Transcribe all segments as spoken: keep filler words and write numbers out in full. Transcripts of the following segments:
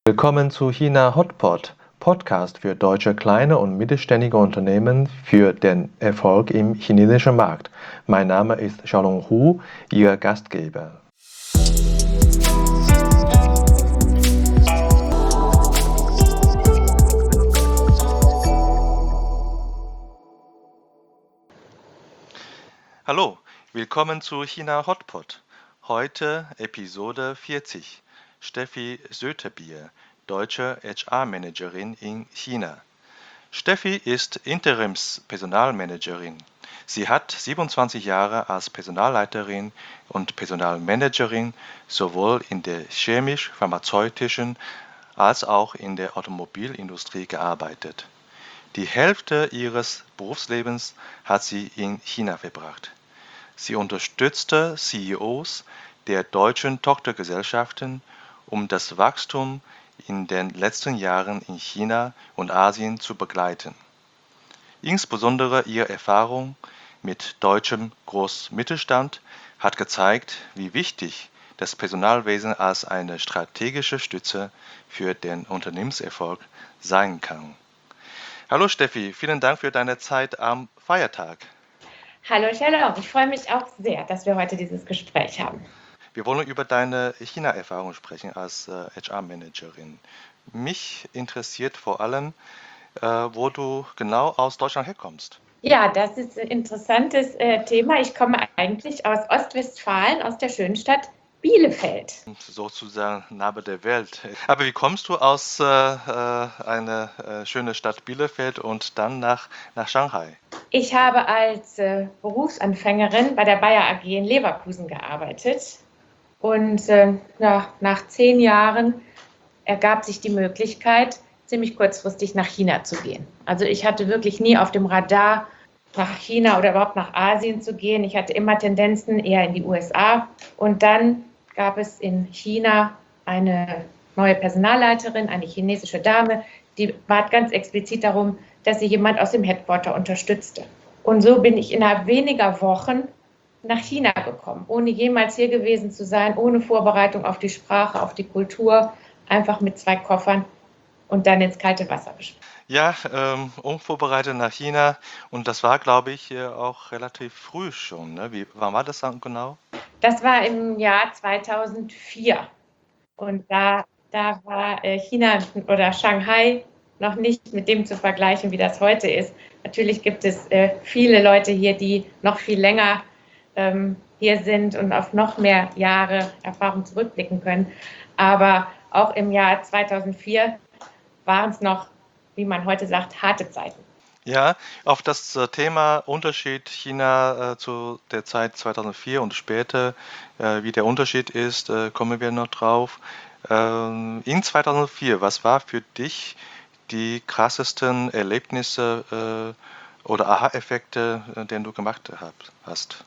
Willkommen zu China Hotpot, Podcast für deutsche kleine und mittelständige Unternehmen für den Erfolg im chinesischen Markt. Mein Name ist Xiaolong Hu, Ihr Gastgeber. Hallo, willkommen zu China Hotpot. Heute Episode vierzig. Steffi Sötebier, deutsche H R-Managerin in China. Steffi ist Interims-Personalmanagerin. Sie hat siebenundzwanzig Jahre als Personalleiterin und Personalmanagerin sowohl in der chemisch-pharmazeutischen als auch in der Automobilindustrie gearbeitet. Die Hälfte ihres Berufslebens hat sie in China verbracht. Sie unterstützte C E Os der deutschen Tochtergesellschaften, um das Wachstum in den letzten Jahren in China und Asien zu begleiten. Insbesondere ihre Erfahrung mit deutschem Großmittelstand hat gezeigt, wie wichtig das Personalwesen als eine strategische Stütze für den Unternehmenserfolg sein kann. Hallo Steffi, vielen Dank für deine Zeit am Feiertag. Hallo Xiaolong, ich freue mich auch sehr, dass wir heute dieses Gespräch haben. Wir wollen über deine China-Erfahrung sprechen als äh, H R-Managerin. Mich interessiert vor allem, äh, wo du genau aus Deutschland herkommst. Ja, das ist ein interessantes äh, Thema. Ich komme eigentlich aus Ostwestfalen, aus der schönen Stadt Bielefeld. Sozusagen Nabel der Welt. Aber wie kommst du aus äh, äh, einer äh, schönen Stadt Bielefeld und dann nach, nach Shanghai? Ich habe als äh, Berufsanfängerin bei der Bayer A G in Leverkusen gearbeitet. Und äh, ja, nach zehn Jahren ergab sich die Möglichkeit, ziemlich kurzfristig nach China zu gehen. Also ich hatte wirklich nie auf dem Radar, nach China oder überhaupt nach Asien zu gehen. Ich hatte immer Tendenzen eher in die U S A. Und dann gab es in China eine neue Personalleiterin, eine chinesische Dame, die bat ganz explizit darum, dass sie jemand aus dem Headquarter unterstützte. Und so bin ich innerhalb weniger Wochen nach China gekommen, ohne jemals hier gewesen zu sein, ohne Vorbereitung auf die Sprache, auf die Kultur, einfach mit zwei Koffern und dann ins kalte Wasser gesprungen. Ja, ähm, unvorbereitet nach China und das war, glaube ich, äh, auch relativ früh schon. Ne? Wie, wann war das dann genau? Das war im Jahr zweitausendvier und da, da war äh, China oder Shanghai noch nicht mit dem zu vergleichen, wie das heute ist. Natürlich gibt es äh, viele Leute hier, die noch viel länger ähm, hier sind und auf noch mehr Jahre Erfahrung zurückblicken können. Aber auch im Jahr zweitausendvier waren es noch, wie man heute sagt, harte Zeiten. Ja, auf das äh, Thema Unterschied China äh, zu der Zeit zweitausendvier und später, äh, wie der Unterschied ist, äh, kommen wir noch drauf. Ähm, in zweitausendvier, was war für dich die krassesten Erlebnisse äh, oder Aha-Effekte, äh, den du gemacht hab, hast?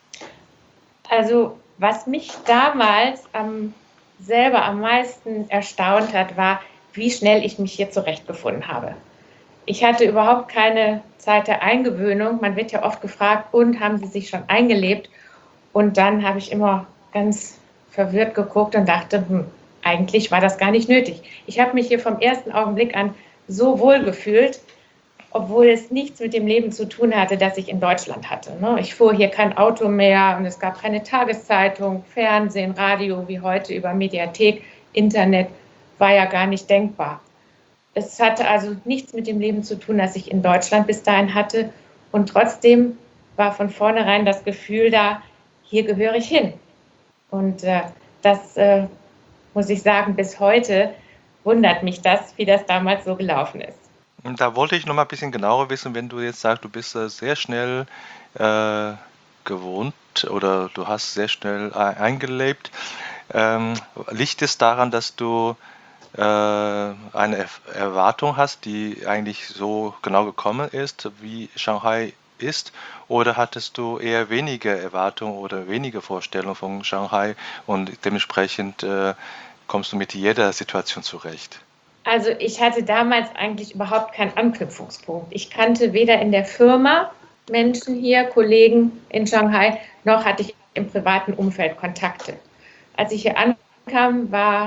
Also was mich damals am, selber am meisten erstaunt hat, war, wie schnell ich mich hier zurechtgefunden habe. Ich hatte überhaupt keine Zeit der Eingewöhnung. Man wird ja oft gefragt, und haben Sie sich schon eingelebt? Und dann habe ich immer ganz verwirrt geguckt und dachte, hm, eigentlich war das gar nicht nötig. Ich habe mich hier vom ersten Augenblick an so wohl gefühlt, obwohl es nichts mit dem Leben zu tun hatte, das ich in Deutschland hatte. Ich fuhr hier kein Auto mehr und es gab keine Tageszeitung, Fernsehen, Radio wie heute über Mediathek, Internet war ja gar nicht denkbar. Es hatte also nichts mit dem Leben zu tun, das ich in Deutschland bis dahin hatte. Und trotzdem war von vornherein das Gefühl da, hier gehöre ich hin. Und äh, das, äh, muss ich sagen, bis heute wundert mich das, wie das damals so gelaufen ist. Und da wollte ich noch mal ein bisschen genauer wissen, wenn du jetzt sagst, du bist äh, sehr schnell äh, gewohnt oder du hast sehr schnell e- eingelebt. Ähm, liegt es daran, dass du äh, eine Erf- Erwartung hast, die eigentlich so genau gekommen ist, wie Shanghai ist? Oder hattest du eher wenige Erwartungen oder wenige Vorstellungen von Shanghai und dementsprechend äh, kommst du mit jeder Situation zurecht? Also ich hatte damals eigentlich überhaupt keinen Anknüpfungspunkt. Ich kannte weder in der Firma Menschen hier, Kollegen in Shanghai, noch hatte ich im privaten Umfeld Kontakte. Als ich hier ankam, war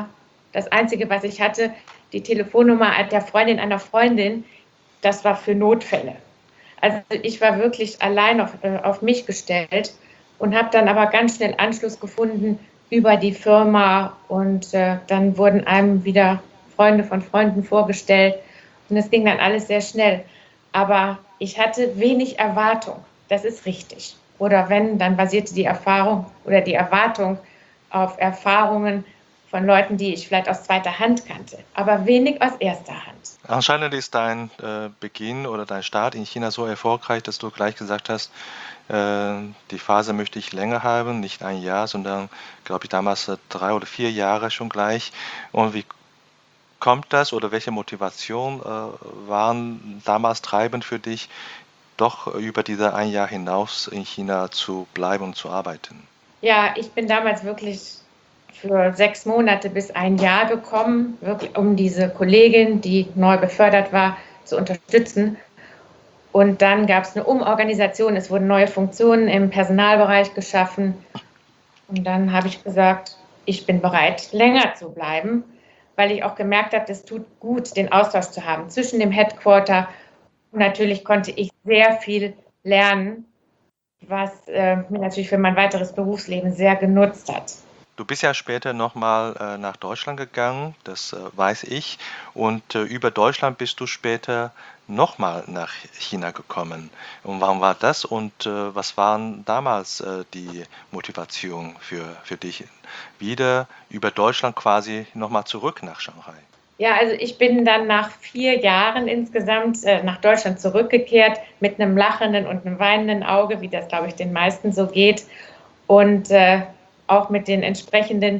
Das Einzige, was ich hatte, die Telefonnummer der Freundin einer Freundin, das war für Notfälle. Also ich war wirklich allein auf, äh, auf mich gestellt und habe dann aber ganz schnell Anschluss gefunden über die Firma und äh, dann wurden einem wieder Freunde von Freunden vorgestellt und es ging dann alles sehr schnell. Aber ich hatte wenig Erwartung, das ist richtig. Oder wenn, dann basierte die Erfahrung oder die Erwartung auf Erfahrungen von Leuten, die ich vielleicht aus zweiter Hand kannte, aber wenig aus erster Hand. Anscheinend ist dein äh, Beginn oder dein Start in China so erfolgreich, dass du gleich gesagt hast, äh, die Phase möchte ich länger haben, nicht ein Jahr, sondern, glaube ich, damals äh, drei oder vier Jahre schon gleich. Und wie kommt das oder welche Motivation äh, waren damals treibend für dich, doch über diese ein Jahr hinaus in China zu bleiben und zu arbeiten? Ja, ich bin damals wirklich für sechs Monate bis ein Jahr gekommen, wirklich um diese Kollegin, die neu befördert war, zu unterstützen. Und dann gab es eine Umorganisation, es wurden neue Funktionen im Personalbereich geschaffen. Und dann habe ich gesagt, ich bin bereit, länger zu bleiben, weil ich auch gemerkt habe, es tut gut, den Austausch zu haben zwischen dem Headquarter. Und natürlich konnte ich sehr viel lernen, was äh, mir natürlich für mein weiteres Berufsleben sehr genutzt hat. Du bist ja später nochmal äh, nach Deutschland gegangen, das äh, weiß ich. Und äh, über Deutschland bist du später nochmal nach China gekommen. Und warum war das? Und äh, was waren damals äh, die Motivation für, für dich, wieder über Deutschland quasi nochmal zurück nach Shanghai? Ja, also ich bin dann nach vier Jahren insgesamt äh, nach Deutschland zurückgekehrt mit einem lachenden und einem weinenden Auge, wie das, glaube ich, den meisten so geht. Und äh, auch mit den entsprechenden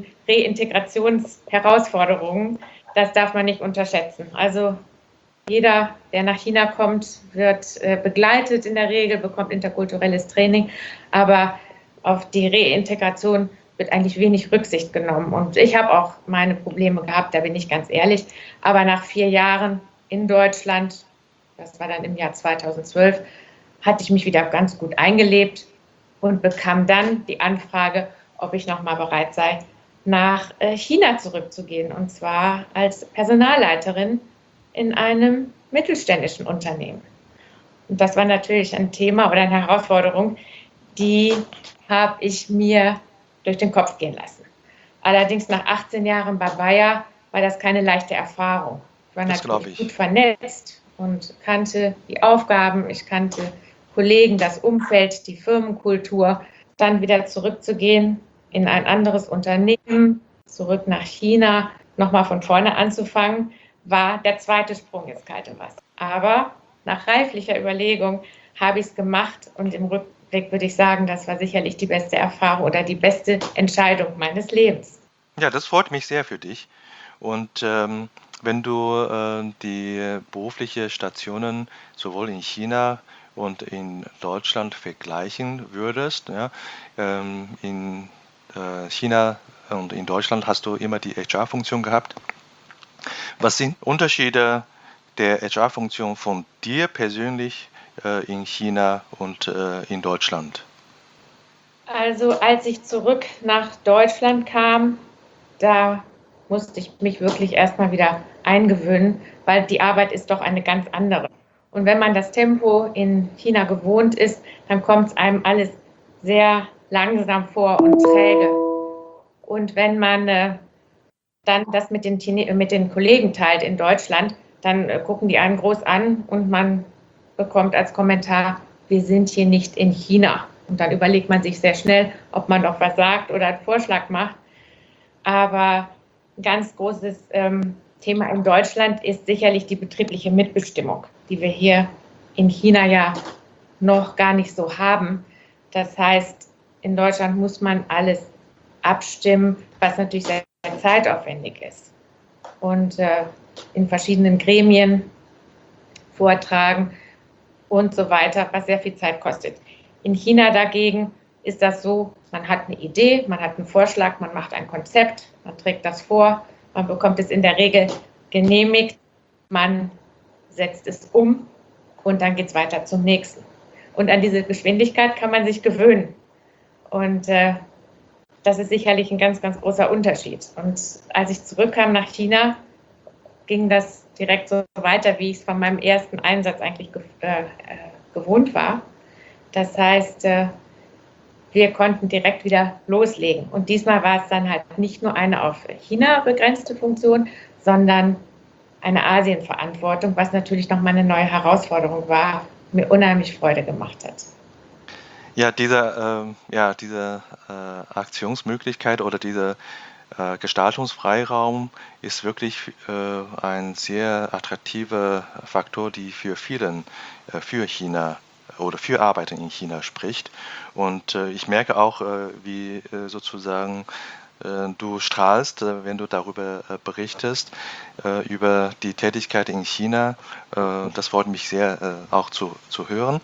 Reintegrationsherausforderungen. Das darf man nicht unterschätzen. Also jeder, der nach China kommt, wird äh, begleitet in der Regel, bekommt interkulturelles Training, aber auf die Reintegration wird eigentlich wenig Rücksicht genommen. Und ich habe auch meine Probleme gehabt, da bin ich ganz ehrlich. Aber nach vier Jahren in Deutschland, das war dann im Jahr zweitausendzwölf, hatte ich mich wieder ganz gut eingelebt und bekam dann die Anfrage, ob ich noch mal bereit sei, nach China zurückzugehen, und zwar als Personalleiterin in einem mittelständischen Unternehmen. Und das war natürlich ein Thema oder eine Herausforderung, die habe ich mir durch den Kopf gehen lassen. Allerdings nach achtzehn Jahren bei Bayer war das keine leichte Erfahrung. Ich war Das glaube natürlich ich. gut vernetzt und kannte die Aufgaben, ich kannte Kollegen, das Umfeld, die Firmenkultur. Dann wieder zurückzugehen in ein anderes Unternehmen, zurück nach China, nochmal von vorne anzufangen, war der zweite Sprung ins kalte Wasser. Aber nach reiflicher Überlegung habe ich es gemacht und im Rückblick würde ich sagen, das war sicherlich die beste Erfahrung oder die beste Entscheidung meines Lebens. Ja, das freut mich sehr für dich. Und ähm, wenn du äh, die beruflichen Stationen sowohl in China und in Deutschland vergleichen würdest, ja, ähm, in äh, China und in Deutschland hast du immer die H R-Funktion gehabt. Was sind Unterschiede der H R-Funktion von dir persönlich äh, in China und äh, in Deutschland? Also als ich zurück nach Deutschland kam, da musste ich mich wirklich erstmal wieder eingewöhnen, weil die Arbeit ist doch eine ganz andere. Und wenn man das Tempo in China gewohnt ist, dann kommt es einem alles sehr langsam vor und träge. Und wenn man äh, dann das mit den, Chine mit den Kollegen teilt in Deutschland, dann äh, gucken die einen groß an und man bekommt als Kommentar, wir sind hier nicht in China. Und dann überlegt man sich sehr schnell, ob man noch was sagt oder einen Vorschlag macht. Aber ein ganz großes ähm, Thema in Deutschland ist sicherlich die betriebliche Mitbestimmung, die wir hier in China ja noch gar nicht so haben. Das heißt, in Deutschland muss man alles abstimmen, was natürlich sehr zeitaufwendig ist. Und äh, in verschiedenen Gremien vortragen und so weiter, was sehr viel Zeit kostet. In China dagegen ist das so, man hat eine Idee, man hat einen Vorschlag, man macht ein Konzept, man trägt das vor, man bekommt es in der Regel genehmigt, man setzt es um und dann geht es weiter zum nächsten. Und an diese Geschwindigkeit kann man sich gewöhnen. Und äh, das ist sicherlich ein ganz, ganz großer Unterschied. Und als ich zurückkam nach China, ging das direkt so weiter, wie ich es von meinem ersten Einsatz eigentlich ge äh, gewohnt war. Das heißt, äh, wir konnten direkt wieder loslegen. Und diesmal war es dann halt nicht nur eine auf China begrenzte Funktion, sondern eine Asienverantwortung, was natürlich nochmal eine neue Herausforderung war, mir unheimlich Freude gemacht hat. Ja, diese, äh, ja, diese äh, Aktionsmöglichkeit oder dieser äh, Gestaltungsfreiraum ist wirklich äh, ein sehr attraktiver Faktor, die für vielen, äh, für China oder für Arbeiter in China spricht. Und äh, ich merke auch, äh, wie äh, sozusagen äh, du strahlst, äh, wenn du darüber äh, berichtest, äh, über die Tätigkeit in China. Äh, das freut mich sehr, äh, auch zu, zu hören.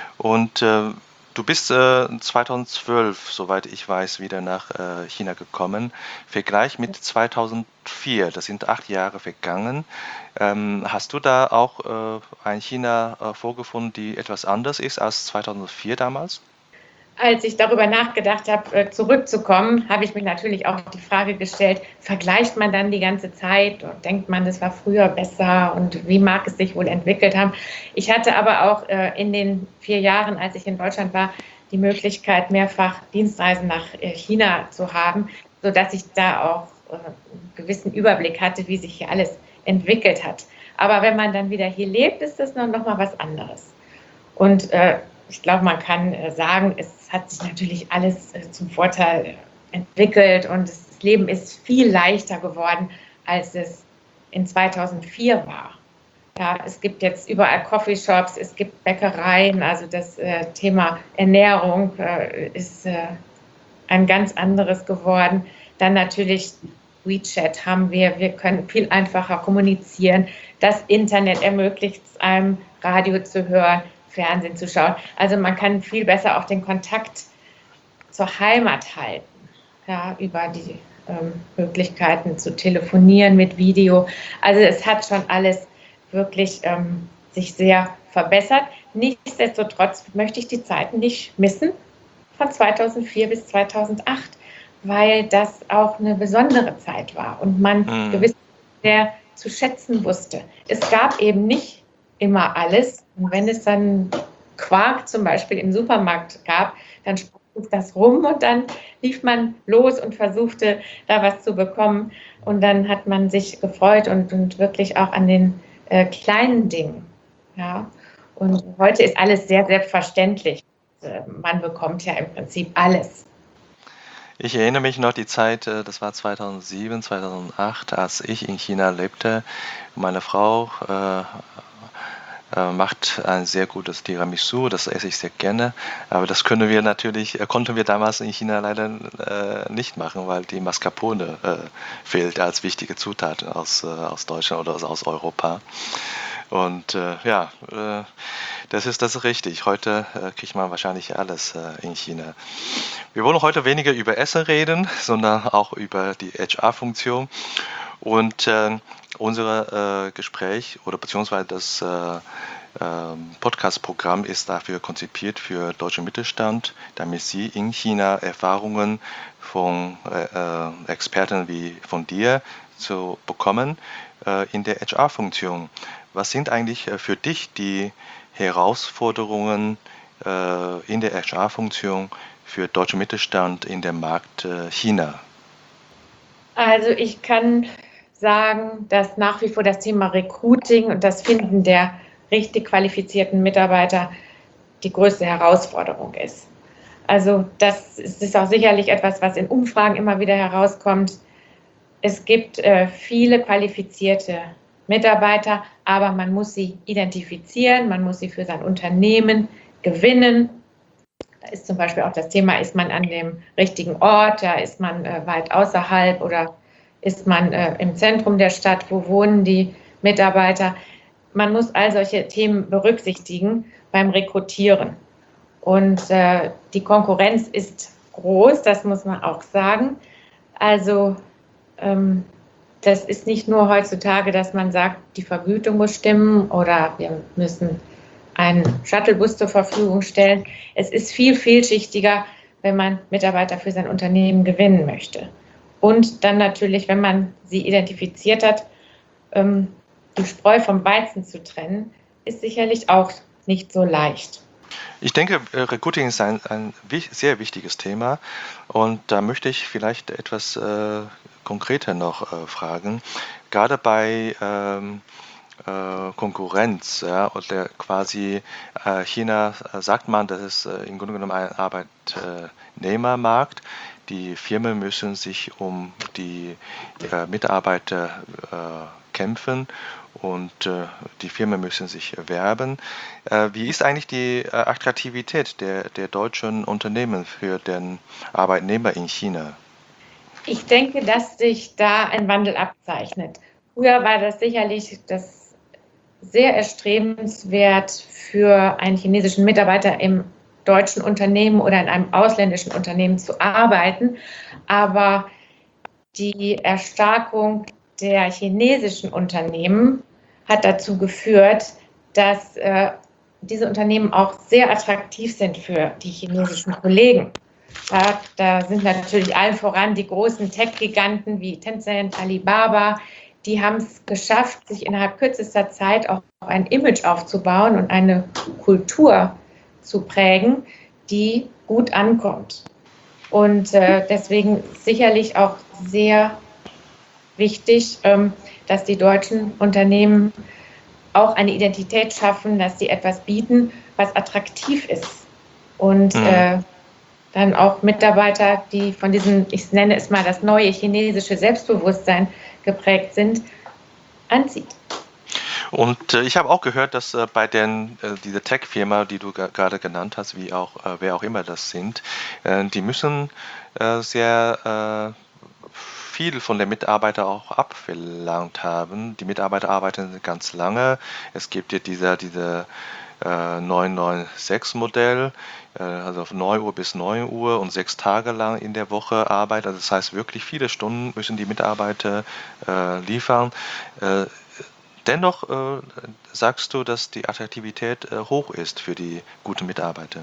Und äh, du bist äh, zweitausendzwölf, soweit ich weiß, wieder nach äh, China gekommen. Vergleich mit zweitausendvier, das sind acht Jahre vergangen. Ähm, hast du da auch äh, ein China äh, vorgefunden, die etwas anders ist als zweitausendvier damals? Als ich darüber nachgedacht habe, zurückzukommen, habe ich mir natürlich auch die Frage gestellt, vergleicht man dann die ganze Zeit und denkt man, das war früher besser und wie mag es sich wohl entwickelt haben? Ich hatte aber auch in den vier Jahren, als ich in Deutschland war, die Möglichkeit, mehrfach Dienstreisen nach China zu haben, sodass ich da auch einen gewissen Überblick hatte, wie sich hier alles entwickelt hat. Aber wenn man dann wieder hier lebt, ist das noch mal was anderes. Und äh, ich glaube, man kann sagen, es hat sich natürlich alles zum Vorteil entwickelt und das Leben ist viel leichter geworden, als es in zweitausendvier war. Ja, es gibt jetzt überall Coffeeshops, es gibt Bäckereien, also das äh, Thema Ernährung äh, ist äh, ein ganz anderes geworden. Dann natürlich WeChat haben wir, wir können viel einfacher kommunizieren. Das Internet ermöglicht es einem, Radio zu hören, Fernsehen zu schauen. Also man kann viel besser auch den Kontakt zur Heimat halten, ja, über die ähm, Möglichkeiten zu telefonieren mit Video. Also es hat schon alles wirklich ähm, sich sehr verbessert. Nichtsdestotrotz möchte ich die Zeiten nicht missen von zweitausendvier bis zweitausendacht, weil das auch eine besondere Zeit war und man mhm. gewiss sehr zu schätzen wusste. Es gab eben nicht immer alles. Und wenn es dann Quark zum Beispiel im Supermarkt gab, dann sprach das rum und dann lief man los und versuchte, da was zu bekommen. Und dann hat man sich gefreut und, und wirklich auch an den äh, kleinen Dingen. Ja. Und heute ist alles sehr selbstverständlich. Man bekommt ja im Prinzip alles. Ich erinnere mich noch die Zeit, das war zweitausendsieben, zweitausendacht, als ich in China lebte. Meine Frau äh, äh, macht ein sehr gutes Tiramisu, das esse ich sehr gerne. Aber das können wir natürlich, äh, konnten wir damals in China leider äh, nicht machen, weil die Mascarpone äh, fehlt als wichtige Zutat aus, äh, aus Deutschland oder aus, aus Europa. Und äh, ja, äh, das ist das ist richtig. Heute äh, kriegt man wahrscheinlich alles äh, in China. Wir wollen heute weniger über Essen reden, sondern auch über die H R-Funktion. Und äh, unser äh, Gespräch oder beziehungsweise das äh, äh, Podcast-Programm ist dafür konzipiert für deutschen Mittelstand, damit sie in China Erfahrungen von äh, Experten wie von dir zu bekommen äh, in der H R-Funktion. Was sind eigentlich äh, für dich die Herausforderungen äh, in der H R-Funktion für deutschen Mittelstand in dem Markt äh, China? Also ich kann sagen, dass nach wie vor das Thema Recruiting und das Finden der richtig qualifizierten Mitarbeiter die größte Herausforderung ist. Also das ist auch sicherlich etwas, was in Umfragen immer wieder herauskommt. Es gibt äh, viele qualifizierte Mitarbeiter, aber man muss sie identifizieren, man muss sie für sein Unternehmen gewinnen. Da ist zum Beispiel auch das Thema, ist man an dem richtigen Ort, ja, ist man äh, weit außerhalb oder ist man äh, im Zentrum der Stadt, wo wohnen die Mitarbeiter. Man muss all solche Themen berücksichtigen beim Rekrutieren. Und äh, die Konkurrenz ist groß, das muss man auch sagen. Also ähm, das ist nicht nur heutzutage, dass man sagt, die Vergütung muss stimmen oder wir müssen einen Shuttlebus zur Verfügung stellen. Es ist viel vielschichtiger. wenn man Mitarbeiter für sein Unternehmen gewinnen möchte. Und dann natürlich, wenn man sie identifiziert hat, ähm, die Spreu vom Weizen zu trennen, ist sicherlich auch nicht so leicht. Ich denke, äh, Recruiting ist ein, ein wich- sehr wichtiges Thema und da möchte ich vielleicht etwas äh, konkreter noch äh, fragen. Gerade bei ähm, äh, Konkurrenz, ja, oder quasi äh, China, äh, sagt man, das ist äh, im Grunde genommen ein Arbeitnehmermarkt. Die Firmen müssen sich um die äh, Mitarbeiter äh, kämpfen und äh, die Firmen müssen sich werben. Äh, wie ist eigentlich die äh, Attraktivität der, der deutschen Unternehmen für den Arbeitnehmer in China? Ich denke, dass sich da ein Wandel abzeichnet. Früher war das sicherlich das sehr erstrebenswert für einen chinesischen Mitarbeiter im deutschen Unternehmen oder in einem ausländischen Unternehmen zu arbeiten. Aber die Erstarkung der chinesischen Unternehmen hat dazu geführt, dass äh, diese Unternehmen auch sehr attraktiv sind für die chinesischen Kollegen. Ja, da sind natürlich allen voran die großen Tech-Giganten wie Tencent, Alibaba. Die haben es geschafft, sich innerhalb kürzester Zeit auch ein Image aufzubauen und eine Kultur zu prägen, die gut ankommt. Und äh, deswegen sicherlich auch sehr wichtig, ähm, dass die deutschen Unternehmen auch eine Identität schaffen, dass sie etwas bieten, was attraktiv ist. Und Mhm. äh, dann auch Mitarbeiter, die von diesem, ich nenne es mal das neue chinesische Selbstbewusstsein geprägt sind, anzieht. Und äh, ich habe auch gehört, dass äh, bei den, äh, dieser Tech-Firma, die du ga- gerade genannt hast, wie auch, äh, wer auch immer das sind, äh, die müssen äh, sehr äh, viel von den Mitarbeitern auch abverlangt haben. Die Mitarbeiter arbeiten ganz lange. Es gibt ja dieser, diese äh, neun neun sechs-Modell, äh, also von neun Uhr bis neun Uhr und sechs Tage lang in der Woche Arbeit. Also das heißt, wirklich viele Stunden müssen die Mitarbeiter äh, liefern. Äh, Dennoch äh, sagst du, dass die Attraktivität äh, hoch ist für die guten Mitarbeiter.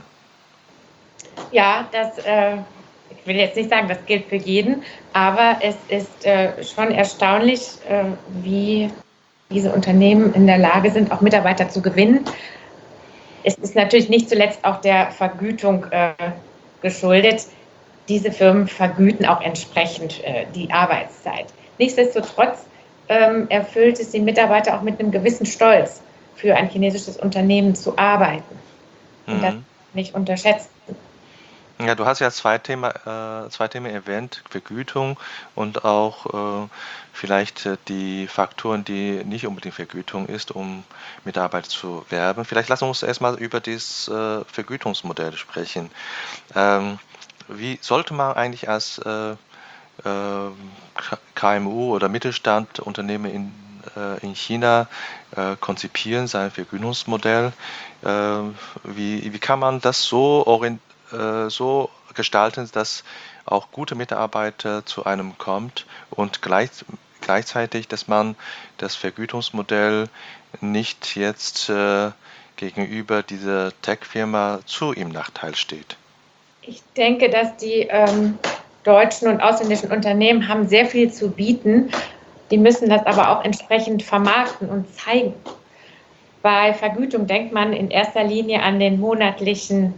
Ja, das, äh, ich will jetzt nicht sagen, das gilt für jeden, aber es ist äh, schon erstaunlich, äh, wie diese Unternehmen in der Lage sind, auch Mitarbeiter zu gewinnen. Es ist natürlich nicht zuletzt auch der Vergütung äh, geschuldet. Diese Firmen vergüten auch entsprechend äh, die Arbeitszeit. Nichtsdestotrotz ähm, erfüllt es die Mitarbeiter auch mit einem gewissen Stolz, für ein chinesisches Unternehmen zu arbeiten. Und das Mhm. nicht unterschätzen. Ja, du hast ja zwei Themen, äh, zwei Themen erwähnt, Vergütung und auch äh, vielleicht äh, die Faktoren, die nicht unbedingt Vergütung ist, um Mitarbeiter zu werben. Vielleicht lass uns erstmal über das äh, Vergütungsmodell sprechen. Ähm, wie sollte man eigentlich als äh, äh, K M U oder Mittelstand Unternehmen in, äh, in China äh, konzipieren, sein Vergütungsmodell? Äh, wie, wie kann man das so, orient, äh, so gestalten, dass auch gute Mitarbeiter zu einem kommt und gleich, gleichzeitig, dass man das Vergütungsmodell nicht jetzt äh, gegenüber dieser Tech-Firma zu im Nachteil steht? Ich denke, dass die ähm, deutschen und ausländischen Unternehmen haben sehr viel zu bieten. Die müssen das aber auch entsprechend vermarkten und zeigen. Bei Vergütung denkt man in erster Linie an den monatlichen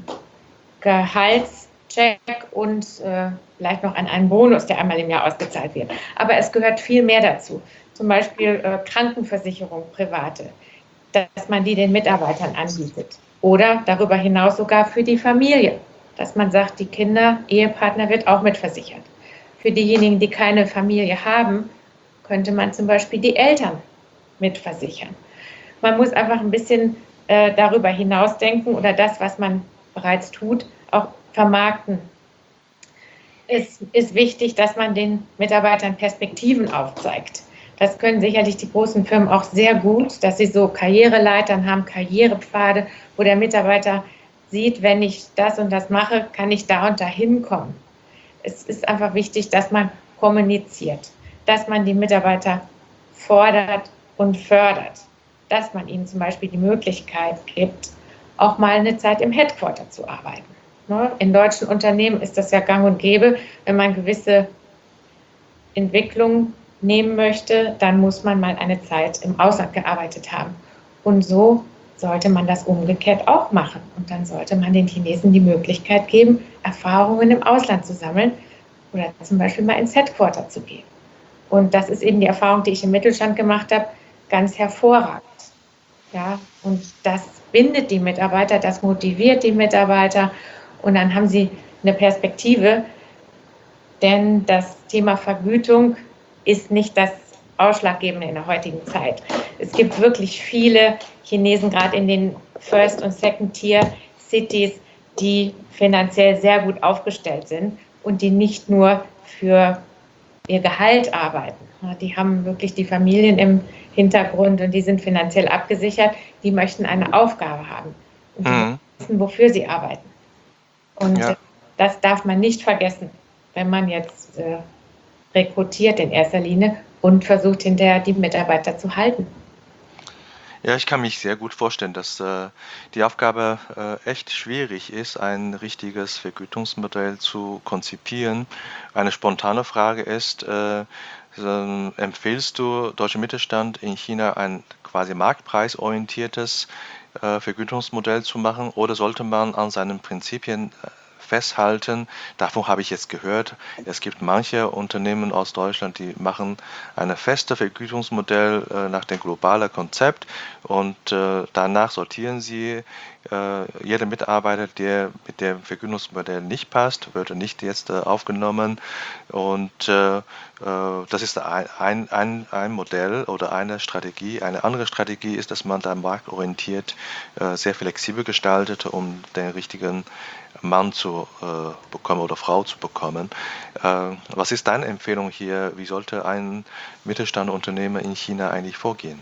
Gehaltscheck und äh, vielleicht noch an einen Bonus, der einmal im Jahr ausgezahlt wird. Aber es gehört viel mehr dazu. Zum Beispiel äh, Krankenversicherung, private, dass man die den Mitarbeitern anbietet. Oder darüber hinaus sogar für die Familie, dass man sagt, die Kinder, Ehepartner wird auch mitversichert. Für diejenigen, die keine Familie haben, könnte man zum Beispiel die Eltern mitversichern. Man muss einfach ein bisschen äh, darüber hinausdenken oder das, was man bereits tut, auch vermarkten. Es ist wichtig, dass man den Mitarbeitern Perspektiven aufzeigt. Das können sicherlich die großen Firmen auch sehr gut, dass sie so Karriereleitern haben, Karrierepfade, wo der Mitarbeiter sieht, wenn ich das und das mache, kann ich da und da hinkommen. Es ist einfach wichtig, dass man kommuniziert, dass man die Mitarbeiter fordert und fördert, dass man ihnen zum Beispiel die Möglichkeit gibt, auch mal eine Zeit im Headquarter zu arbeiten. Ne? In deutschen Unternehmen ist das ja gang und gäbe. Wenn man gewisse Entwicklung nehmen möchte, dann muss man mal eine Zeit im Ausland gearbeitet haben. Und so sollte man das umgekehrt auch machen. Und dann sollte man den Chinesen die Möglichkeit geben, Erfahrungen im Ausland zu sammeln oder zum Beispiel mal ins Headquarter zu gehen. Und das ist eben die Erfahrung, die ich im Mittelstand gemacht habe, ganz hervorragend. Ja, und das bindet die Mitarbeiter, das motiviert die Mitarbeiter und dann haben sie eine Perspektive, denn das Thema Vergütung ist nicht das Ausschlaggebende in der heutigen Zeit. Es gibt wirklich viele Chinesen, gerade in den First- und Second-Tier-Cities, die finanziell sehr gut aufgestellt sind und die nicht nur für ihr Gehalt arbeiten. Die haben wirklich die Familien im Hintergrund und die sind finanziell abgesichert. Die möchten eine Aufgabe haben und die Mhm. wissen, wofür sie arbeiten. Und Ja. das darf man nicht vergessen, wenn man jetzt äh, rekrutiert in erster Linie und versucht hinterher die Mitarbeiter zu halten. Ja, ich kann mich sehr gut vorstellen, dass äh, die Aufgabe äh, echt schwierig ist, ein richtiges Vergütungsmodell zu konzipieren. Eine spontane Frage ist, äh, so, empfiehlst du deutschem Mittelstand in China ein quasi marktpreisorientiertes äh, Vergütungsmodell zu machen oder sollte man an seinen Prinzipien äh, festhalten? Davon habe ich jetzt gehört. Es gibt manche Unternehmen aus Deutschland, die machen ein festes Vergütungsmodell äh, nach dem globalen Konzept und äh, danach sortieren sie äh, jeder Mitarbeiter, der mit dem Vergütungsmodell nicht passt, wird nicht jetzt äh, aufgenommen. Und äh, äh, das ist ein, ein, ein, ein Modell oder eine Strategie. Eine andere Strategie ist, dass man da marktorientiert äh, sehr flexibel gestaltet, um den richtigen Mann zu äh, bekommen oder Frau zu bekommen. Äh, was ist deine Empfehlung hier? Wie sollte ein Mittelstandsunternehmer in China eigentlich vorgehen?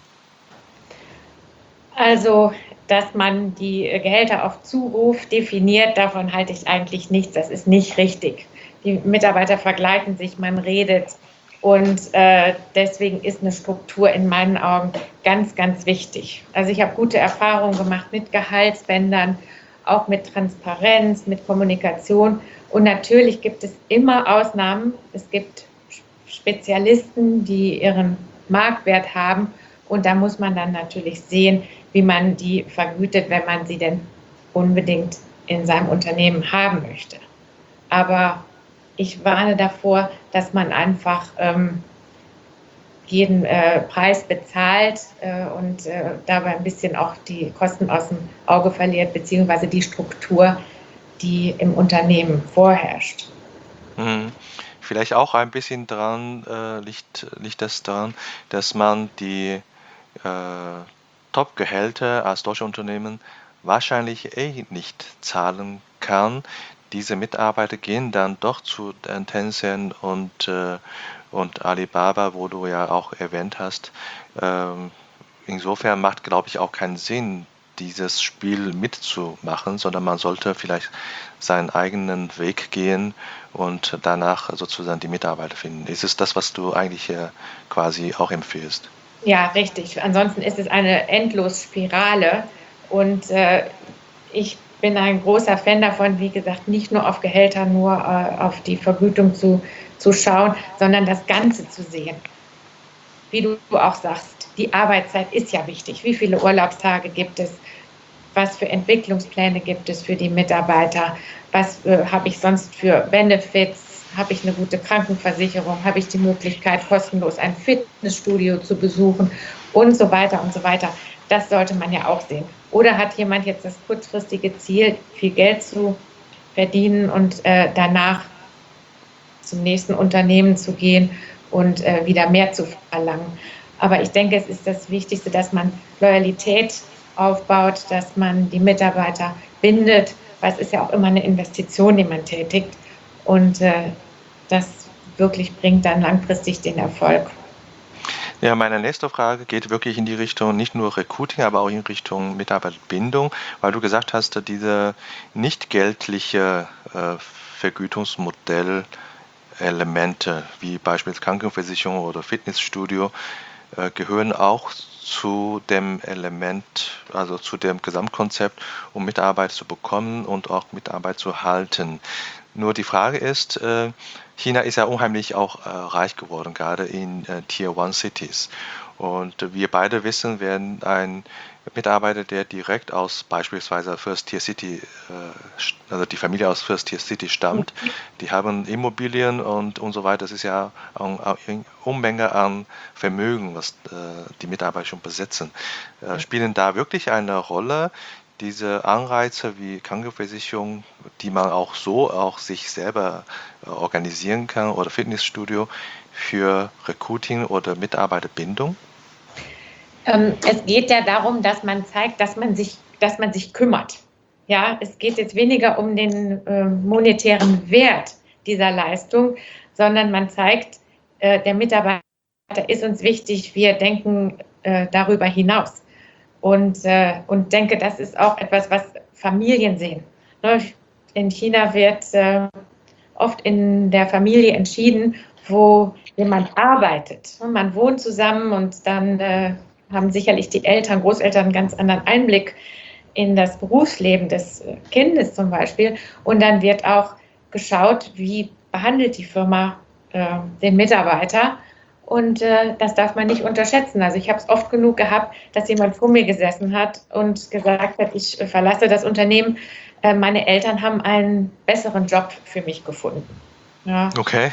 Also, dass man die Gehälter auf Zuruf definiert, davon halte ich eigentlich nichts. Das ist nicht richtig. Die Mitarbeiter vergleichen sich, man redet. Und äh, deswegen ist eine Struktur in meinen Augen ganz, ganz wichtig. Also ich habe gute Erfahrungen gemacht mit Gehaltsbändern, auch mit Transparenz, mit Kommunikation. Und natürlich gibt es immer Ausnahmen. Es gibt Spezialisten, die ihren Marktwert haben. Und da muss man dann natürlich sehen, wie man die vergütet, wenn man sie denn unbedingt in seinem Unternehmen haben möchte. Aber ich warne davor, dass man einfach ähm, jeden äh, Preis bezahlt äh, und äh, dabei ein bisschen auch die Kosten aus dem Auge verliert, beziehungsweise die Struktur, die im Unternehmen vorherrscht. Mhm. Vielleicht auch ein bisschen dran äh, liegt, liegt das daran, dass man die äh, Top-Gehälter als deutsche Unternehmen wahrscheinlich eh nicht zahlen kann. Diese Mitarbeiter gehen dann doch zu den Tencent und, äh, und Alibaba, wo du ja auch erwähnt hast. Ähm, insofern macht, glaube ich, auch keinen Sinn, dieses Spiel mitzumachen, sondern man sollte vielleicht seinen eigenen Weg gehen und danach sozusagen die Mitarbeiter finden. Ist es das, was du eigentlich äh, quasi auch empfiehlst? Ja, richtig. Ansonsten ist es eine Endlosspirale. Und äh, ich bin ein großer Fan davon, wie gesagt, nicht nur auf Gehälter, nur äh, auf die Vergütung zu, zu schauen, sondern das Ganze zu sehen. Wie du auch sagst, die Arbeitszeit ist ja wichtig. Wie viele Urlaubstage gibt es? Was für Entwicklungspläne gibt es für die Mitarbeiter? Was äh, habe ich sonst für Benefits? Habe ich eine gute Krankenversicherung? Habe ich die Möglichkeit, kostenlos ein Fitnessstudio zu besuchen? Und so weiter und so weiter. Das sollte man ja auch sehen. Oder hat jemand jetzt das kurzfristige Ziel, viel Geld zu verdienen und äh, danach zum nächsten Unternehmen zu gehen und äh, wieder mehr zu verlangen? Aber ich denke, es ist das Wichtigste, dass man Loyalität aufbaut, dass man die Mitarbeiter bindet, weil es ist ja auch immer eine Investition, die man tätigt. Und äh, das wirklich bringt dann langfristig den Erfolg. Ja, meine nächste Frage geht wirklich in die Richtung nicht nur Recruiting, aber auch in Richtung Mitarbeiterbindung, weil du gesagt hast, diese nicht geldliche äh, Vergütungsmodell Elemente wie beispielsweise Krankenversicherung oder Fitnessstudio äh, gehören auch zu dem Element, also zu dem Gesamtkonzept, um Mitarbeit zu bekommen und auch Mitarbeit zu halten. Nur die Frage ist, äh, China ist ja unheimlich auch äh, reich geworden, gerade in äh, Tier One Cities. Und äh, wir beide wissen, wenn ein Mitarbeiter, der direkt aus beispielsweise First Tier City, äh, also die Familie aus First Tier City stammt, die haben Immobilien und, und so weiter. Das ist ja eine Unmenge an Vermögen, was äh, die Mitarbeiter schon besitzen. Äh, spielen da wirklich eine Rolle diese Anreize wie Krankenversicherung, die man auch so auch sich selber äh, organisieren kann oder Fitnessstudio für Recruiting oder Mitarbeiterbindung? Ähm, es geht ja darum, dass man zeigt, dass man sich, dass man sich kümmert. Ja, es geht jetzt weniger um den äh, monetären Wert dieser Leistung, sondern man zeigt, äh, der Mitarbeiter ist uns wichtig, wir denken äh, darüber hinaus. Und, äh, und denke, das ist auch etwas, was Familien sehen. Ne? In China wird äh, oft in der Familie entschieden, wo jemand arbeitet. Man wohnt zusammen und dann äh, haben sicherlich die Eltern, Großeltern einen ganz anderen Einblick in das Berufsleben des Kindes zum Beispiel. Und dann wird auch geschaut, wie behandelt die Firma äh, den Mitarbeiter. Und äh, das darf man nicht unterschätzen. Also ich habe es oft genug gehabt, dass jemand vor mir gesessen hat und gesagt hat, ich äh, verlasse das Unternehmen. Äh, meine Eltern haben einen besseren Job für mich gefunden. Ja. Okay.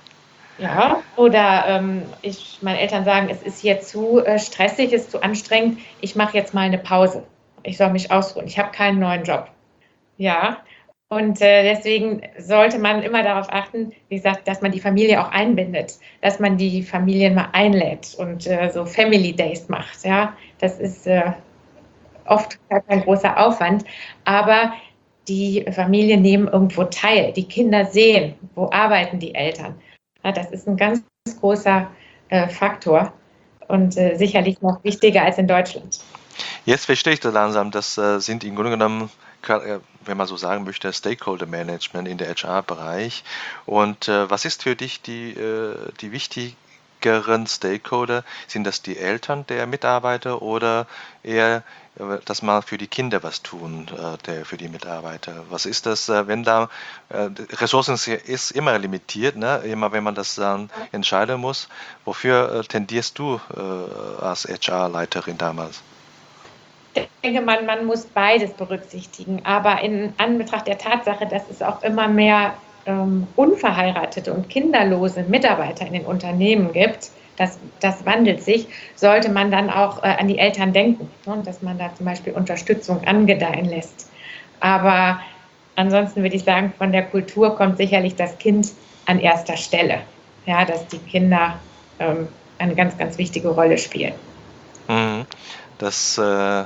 Ja, oder ähm, ich, meine Eltern sagen, es ist hier zu äh, stressig, es ist zu anstrengend, ich mache jetzt mal eine Pause. Ich soll mich ausruhen, ich habe keinen neuen Job. Ja, und äh, deswegen sollte man immer darauf achten, wie gesagt, dass man die Familie auch einbindet, dass man die Familien mal einlädt und äh, so Family Days macht. Ja, das ist äh, oft kein großer Aufwand, aber die Familien nehmen irgendwo teil, die Kinder sehen, wo arbeiten die Eltern. Ja, das ist ein ganz großer äh, Faktor und äh, sicherlich noch wichtiger als in Deutschland. Jetzt verstehe ich das langsam. Das äh, sind im Grunde genommen, äh, wenn man so sagen möchte, Stakeholder Management in der H R-Bereich. Und äh, was ist für dich die, äh, die wichtigeren Stakeholder? Sind das die Eltern der Mitarbeiter oder eher, äh, dass man für die Kinder was tun, äh, der, für die Mitarbeiter? Was ist das, äh, wenn da äh, Ressourcen ist immer limitiert, ne? Immer wenn man das dann entscheiden muss. Wofür äh, tendierst du äh, als H R-Leiterin damals? Ich denke, man, man muss beides berücksichtigen, aber in Anbetracht der Tatsache, dass es auch immer mehr ähm, unverheiratete und kinderlose Mitarbeiter in den Unternehmen gibt, das, das wandelt sich, sollte man dann auch äh, an die Eltern denken, ne, dass man da zum Beispiel Unterstützung angedeihen lässt. Aber ansonsten würde ich sagen, von der Kultur kommt sicherlich das Kind an erster Stelle, ja, dass die Kinder ähm, eine ganz, ganz wichtige Rolle spielen. Mhm. Das äh,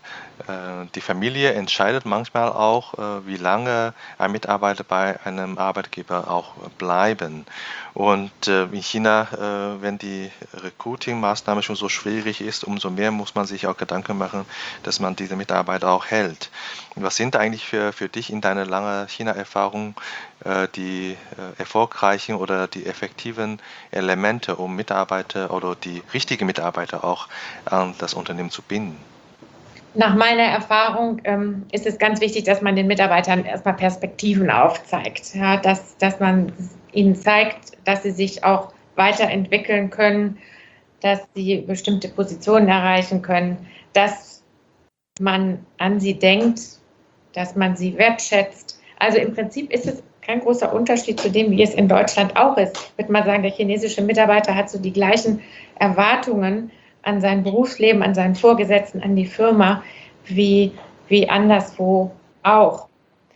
Äh, Die Familie entscheidet manchmal auch, äh, wie lange ein Mitarbeiter bei einem Arbeitgeber auch bleiben. Und äh, in China, äh, wenn die Recruiting-Maßnahme schon so schwierig ist, umso mehr muss man sich auch Gedanken machen, dass man diese Mitarbeiter auch hält. Was sind eigentlich für, für dich in deiner langen China-Erfahrung äh, die äh, erfolgreichen oder die effektiven Elemente, um Mitarbeiter oder die richtigen Mitarbeiter auch an das Unternehmen zu binden? Nach meiner Erfahrung ähm, ist es ganz wichtig, dass man den Mitarbeitern erstmal Perspektiven aufzeigt, ja, dass, dass man ihnen zeigt, dass sie sich auch weiterentwickeln können, dass sie bestimmte Positionen erreichen können, dass man an sie denkt, dass man sie wertschätzt. Also im Prinzip ist es kein großer Unterschied zu dem, wie es in Deutschland auch ist. Ich würde mal sagen, der chinesische Mitarbeiter hat so die gleichen Erwartungen an sein Berufsleben, an seinen Vorgesetzten, an die Firma, wie, wie anderswo auch.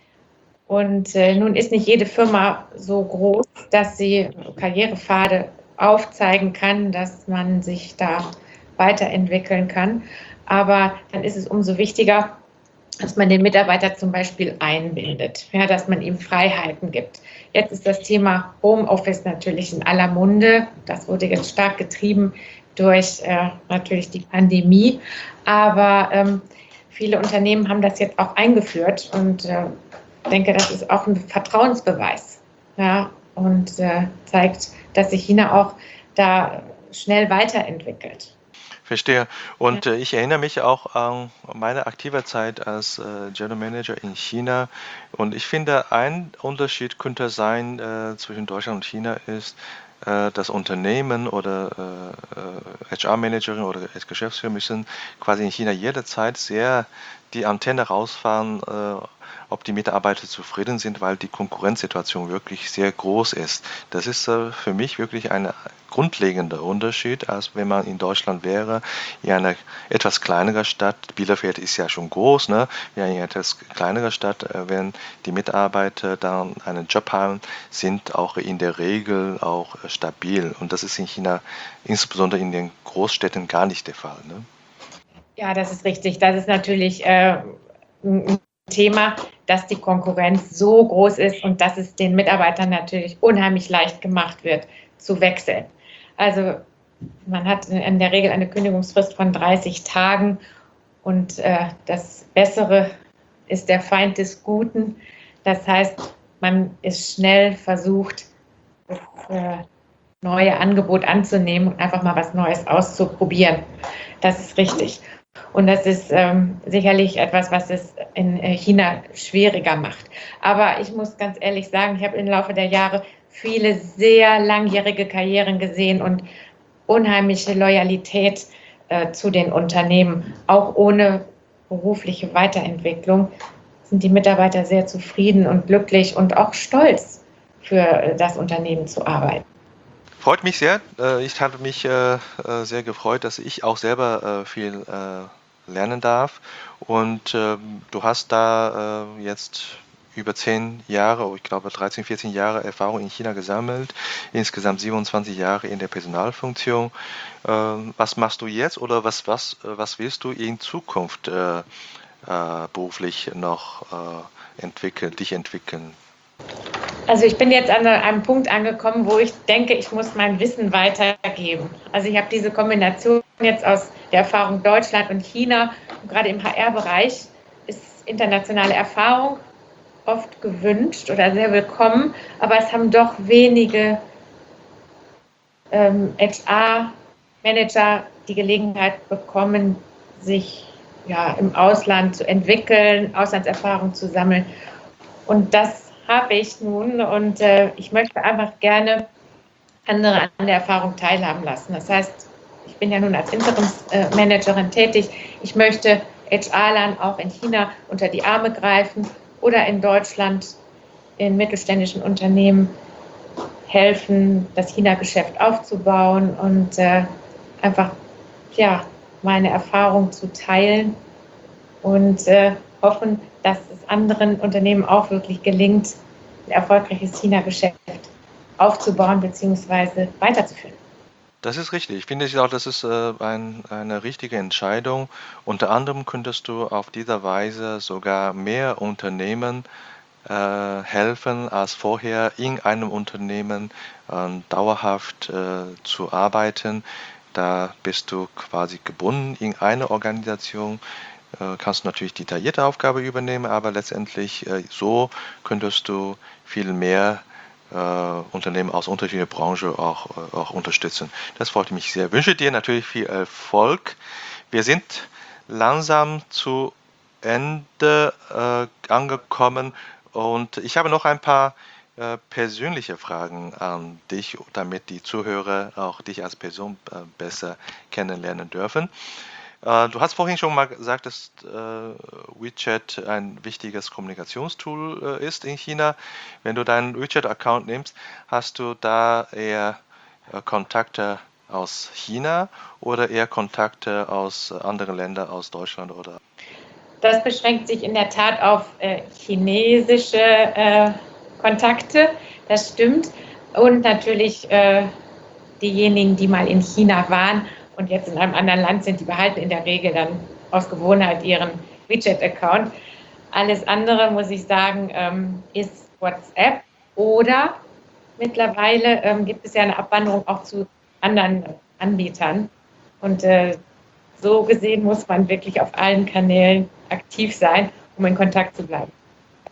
Und äh, nun ist nicht jede Firma so groß, dass sie Karrierepfade aufzeigen kann, dass man sich da weiterentwickeln kann. Aber dann ist es umso wichtiger, dass man den Mitarbeiter zum Beispiel einbindet, ja, dass man ihm Freiheiten gibt. Jetzt ist das Thema Homeoffice natürlich in aller Munde. Das wurde jetzt stark getrieben durch äh, natürlich die Pandemie. Aber ähm, viele Unternehmen haben das jetzt auch eingeführt und äh, ich denke, das ist auch ein Vertrauensbeweis, ja, und äh, zeigt, dass sich China auch da schnell weiterentwickelt. Verstehe. Ja. Und äh, ich erinnere mich auch an meine aktive Zeit als äh, General Manager in China. Und ich finde, ein Unterschied könnte sein äh, zwischen Deutschland und China ist, äh, das Unternehmen oder äh, äh, H R-Managerin oder als Geschäftsführer müssen quasi in China jederzeit sehr die Antenne rausfahren, äh, ob die Mitarbeiter zufrieden sind, weil die Konkurrenzsituation wirklich sehr groß ist. Das ist äh, für mich wirklich ein grundlegender Unterschied, als wenn man in Deutschland wäre, in einer etwas kleineren Stadt. Bielefeld ist ja schon groß, ne? Ja, in einer etwas kleineren Stadt, äh, wenn die Mitarbeiter dann einen Job haben, sind auch in der Regel auch äh, stabil. Und das ist in China, insbesondere in den Großstädten, gar nicht der Fall. Ne? Ja, das ist richtig. Das ist natürlich äh, ein Thema, dass die Konkurrenz so groß ist und dass es den Mitarbeitern natürlich unheimlich leicht gemacht wird, zu wechseln. Also man hat in der Regel eine Kündigungsfrist von dreißig Tagen und äh, das Bessere ist der Feind des Guten. Das heißt, man ist schnell versucht, das äh, neue Angebot anzunehmen und einfach mal was Neues auszuprobieren. Das ist richtig. Und das ist ähm, sicherlich etwas, was es in China schwieriger macht. Aber ich muss ganz ehrlich sagen, ich habe im Laufe der Jahre viele sehr langjährige Karrieren gesehen und unheimliche Loyalität äh, zu den Unternehmen. Auch ohne berufliche Weiterentwicklung sind die Mitarbeiter sehr zufrieden und glücklich und auch stolz, für das Unternehmen zu arbeiten. Freut mich sehr. Äh, Ich habe mich äh, äh, sehr gefreut, dass ich auch selber äh, viel äh, lernen darf. Und ähm, du hast da äh, jetzt über zehn Jahre, oh, ich glaube dreizehn, vierzehn Jahre Erfahrung in China gesammelt, insgesamt siebenundzwanzig Jahre in der Personalfunktion. Ähm, Was machst du jetzt oder was, was, äh, was willst du in Zukunft äh, äh, beruflich noch äh, entwickeln, dich entwickeln? Also ich bin jetzt an einem Punkt angekommen, wo ich denke, ich muss mein Wissen weitergeben. Also ich habe diese Kombination jetzt aus der Erfahrung Deutschland und China. Und gerade im H R-Bereich ist internationale Erfahrung oft gewünscht oder sehr willkommen, aber es haben doch wenige ähm, H R-Manager die Gelegenheit bekommen, sich ja, im Ausland zu entwickeln, Auslandserfahrung zu sammeln. Und das habe ich nun und äh, ich möchte einfach gerne andere an der Erfahrung teilhaben lassen. Das heißt, ich bin ja nun als Interimsmanagerin tätig. Ich möchte H R-Lern auch in China unter die Arme greifen oder in Deutschland in mittelständischen Unternehmen helfen, das China-Geschäft aufzubauen und äh, einfach ja, meine Erfahrung zu teilen und äh, hoffen, dass es anderen Unternehmen auch wirklich gelingt, ein erfolgreiches China-Geschäft aufzubauen bzw. weiterzuführen. Das ist richtig. Ich finde auch, das ist äh, ein, eine richtige Entscheidung. Unter anderem könntest du auf diese Weise sogar mehr Unternehmen äh, helfen, als vorher in einem Unternehmen äh, dauerhaft äh, zu arbeiten. Da bist du quasi gebunden in eine Organisation, äh, kannst natürlich detaillierte Aufgabe übernehmen, aber letztendlich äh, so könntest du viel mehr äh, Unternehmen aus unterschiedlichen Branchen auch, äh, auch unterstützen. Das freut mich sehr. Ich wünsche dir natürlich viel Erfolg. Wir sind langsam zu Ende äh, angekommen und ich habe noch ein paar äh, persönliche Fragen an dich, damit die Zuhörer auch dich als Person äh, besser kennenlernen dürfen. Äh, du hast vorhin schon mal gesagt, dass äh, WeChat ein wichtiges Kommunikationstool äh, ist in China. Wenn du deinen WeChat-Account nimmst, hast du da eher äh, Kontakte aus China oder eher Kontakte aus anderen Ländern, aus Deutschland oder? Das beschränkt sich in der Tat auf äh, chinesische äh, Kontakte, das stimmt. Und natürlich äh, diejenigen, die mal in China waren und jetzt in einem anderen Land sind, die behalten in der Regel dann aus Gewohnheit ihren WeChat-Account. Alles andere, muss ich sagen, ähm, ist WhatsApp oder mittlerweile ähm, gibt es ja eine Abwanderung auch zu anderen Anbietern. Und äh, so gesehen muss man wirklich auf allen Kanälen aktiv sein, um in Kontakt zu bleiben.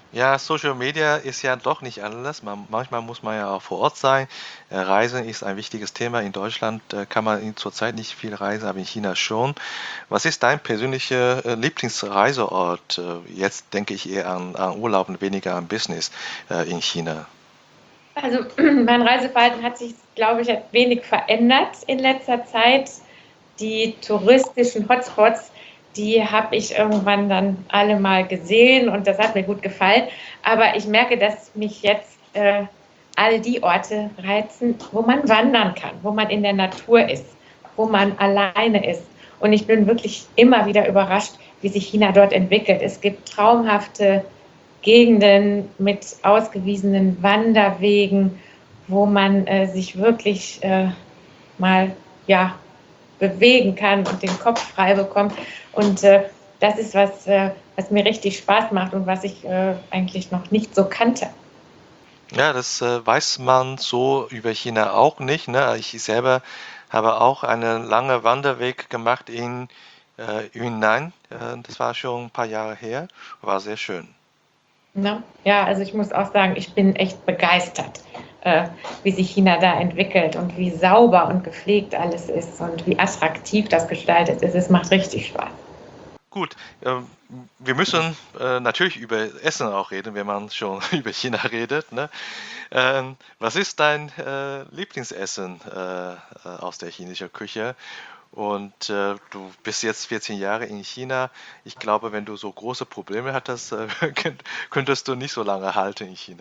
Ja, Social Media ist ja doch nicht alles. Man, manchmal muss man ja auch vor Ort sein. Äh, Reisen ist ein wichtiges Thema. In Deutschland äh, kann man in- zurzeit nicht viel reisen, aber in China schon. Was ist dein persönlicher äh, Lieblingsreiseort? Äh, jetzt denke ich eher an, an Urlaub und weniger an Business äh, in China. Also mein Reiseverhalten hat sich, glaube ich, ein wenig verändert in letzter Zeit. Die touristischen Hotspots, die habe ich irgendwann dann alle mal gesehen und das hat mir gut gefallen. Aber ich merke, dass mich jetzt äh, all die Orte reizen, wo man wandern kann, wo man in der Natur ist, wo man alleine ist. Und ich bin wirklich immer wieder überrascht, wie sich China dort entwickelt. Es gibt traumhafte Gegenden mit ausgewiesenen Wanderwegen, wo man äh, sich wirklich äh, mal ja, bewegen kann und den Kopf frei bekommt. Und äh, das ist was, äh, was mir richtig Spaß macht und was ich äh, eigentlich noch nicht so kannte. Ja, das äh, weiß man so über China auch nicht, ne? Ich selber habe auch einen langen Wanderweg gemacht in äh, Yunnan. Äh, das war schon ein paar Jahre her. War sehr schön. Ne? Ja, also ich muss auch sagen, ich bin echt begeistert, äh, wie sich China da entwickelt und wie sauber und gepflegt alles ist und wie attraktiv das gestaltet ist. Es macht richtig Spaß. Gut, ähm, wir müssen äh, natürlich über Essen auch reden, wenn man schon über China redet, ne? Ähm, was ist dein äh, Lieblingsessen äh, äh, aus der chinesischen Küche? Und äh, du bist jetzt vierzehn Jahre in China. Ich glaube, wenn du so große Probleme hattest, äh, könnt- könntest du nicht so lange halten in China.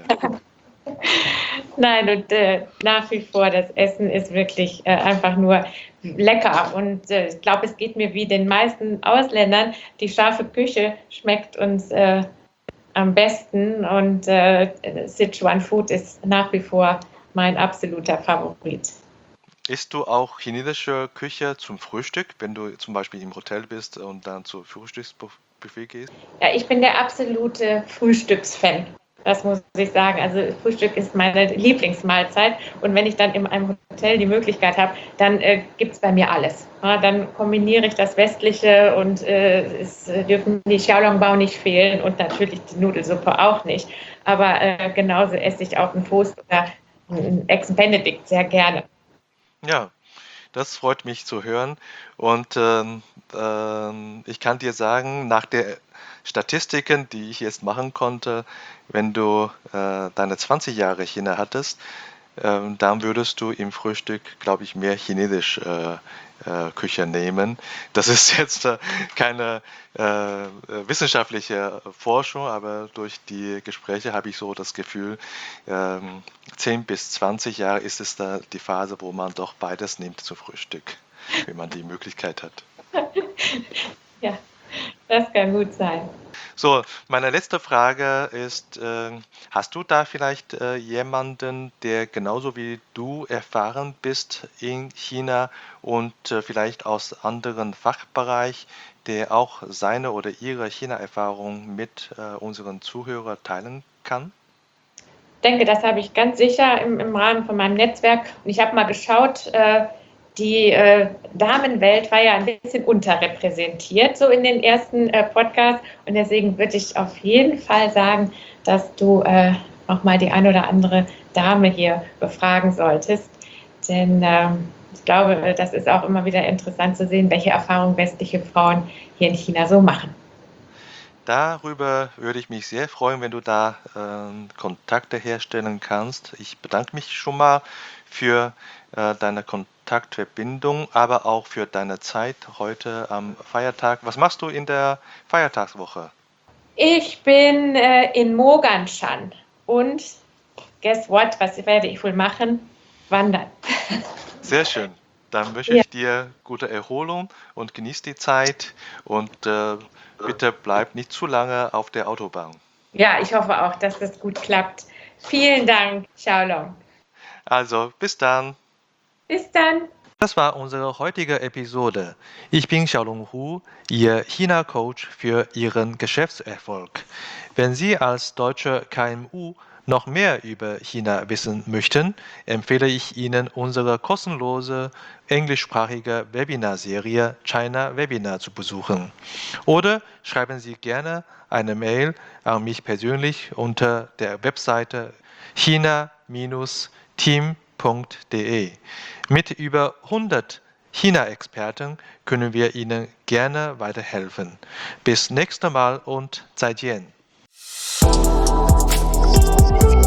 Nein, und äh, nach wie vor, das Essen ist wirklich äh, einfach nur lecker. Und äh, ich glaube, es geht mir wie den meisten Ausländern. Die scharfe Küche schmeckt uns äh, am besten. Und äh, Sichuan Food ist nach wie vor mein absoluter Favorit. Isst du auch chinesische Küche zum Frühstück, wenn du zum Beispiel im Hotel bist und dann zum Frühstücksbuffet gehst? Ja, ich bin der absolute Frühstücksfan. Das muss ich sagen. Also Frühstück ist meine Lieblingsmahlzeit. Und wenn ich dann in einem Hotel die Möglichkeit habe, dann äh, gibt es bei mir alles. Ja, dann kombiniere ich das Westliche und äh, es dürfen die Xiaolongbao nicht fehlen und natürlich die Nudelsuppe auch nicht. Aber äh, genauso esse ich auch einen Toast oder einen Ex Benedict sehr gerne. Ja, das freut mich zu hören. Und ähm, ähm, ich kann dir sagen, nach der Statistiken, die ich jetzt machen konnte, wenn du äh, deine zwanzig Jahre China hattest, ähm, dann würdest du im Frühstück, glaube ich, mehr chinesisch äh, äh, Küche nehmen. Das ist jetzt äh, keine äh, äh, wissenschaftliche Forschung, aber durch die Gespräche habe ich so das Gefühl, ähm, zehn bis zwanzig Jahre ist es da die Phase, wo man doch beides nimmt zum Frühstück, wenn man die Möglichkeit hat. Ja, das kann gut sein. So, meine letzte Frage ist, ähm, hast du da vielleicht äh, jemanden, der genauso wie du erfahren bist in China und äh, vielleicht aus anderen Fachbereich, der auch seine oder ihre China-Erfahrung mit äh, unseren Zuhörern teilen kann? Denke, das habe ich ganz sicher im, im Rahmen von meinem Netzwerk. Und ich habe mal geschaut, äh, die äh, Damenwelt war ja ein bisschen unterrepräsentiert, so in den ersten äh, Podcasts. Und deswegen würde ich auf jeden Fall sagen, dass du äh, auch mal die ein oder andere Dame hier befragen solltest. Denn ähm, ich glaube, äh, das ist auch immer wieder interessant zu sehen, welche Erfahrungen westliche Frauen hier in China so machen. Darüber würde ich mich sehr freuen, wenn du da ähm, Kontakte herstellen kannst. Ich bedanke mich schon mal für äh, deine Kontaktverbindung, aber auch für deine Zeit heute am Feiertag. Was machst du in der Feiertagswoche? Ich bin äh, in Moganshan und guess what? Was werde ich wohl machen? Wandern. Sehr schön. Dann wünsche Ja. ich dir gute Erholung und genieß die Zeit und äh, bitte bleib nicht zu lange auf der Autobahn. Ja, ich hoffe auch, dass das gut klappt. Vielen Dank, Xiaolong. Also, bis dann. Bis dann. Das war unsere heutige Episode. Ich bin Xiaolong Hu, Ihr China-Coach für Ihren Geschäftserfolg. Wenn Sie als deutsche K M U noch mehr über China wissen möchten, empfehle ich Ihnen unsere kostenlose englischsprachige Webinarserie China Webinar zu besuchen. Oder schreiben Sie gerne eine Mail an mich persönlich unter der Webseite china Bindestrich team punkt de. Mit über hundert China-Experten können wir Ihnen gerne weiterhelfen. Bis nächstes Mal und 再见.